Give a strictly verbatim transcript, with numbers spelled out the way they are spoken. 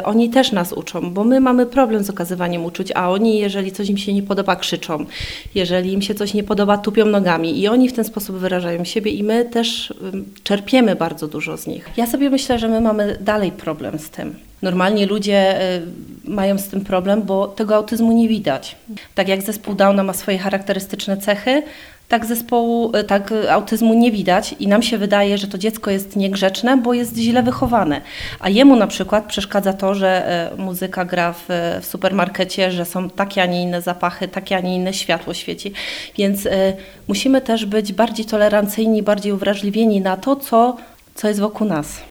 oni też nas uczą, bo my mamy problem z okazywaniem uczuć, a oni, jeżeli coś im się nie podoba, krzyczą. Jeżeli im się coś nie podoba, tupią nogami i oni w ten sposób wyrażają siebie i my też czerpiemy bardzo dużo z nich. Ja sobie myślę, że my mamy dalej problem z tym. Normalnie ludzie mają z tym problem, bo tego autyzmu nie widać. Tak jak zespół Downa ma swoje charakterystyczne cechy, tak zespołu, tak autyzmu nie widać i nam się wydaje, że to dziecko jest niegrzeczne, bo jest źle wychowane. A jemu na przykład przeszkadza to, że muzyka gra w, w supermarkecie, że są takie, a nie inne zapachy, takie, a nie inne światło świeci. Więc y, musimy też być bardziej tolerancyjni, bardziej uwrażliwieni na to, co, co jest wokół nas.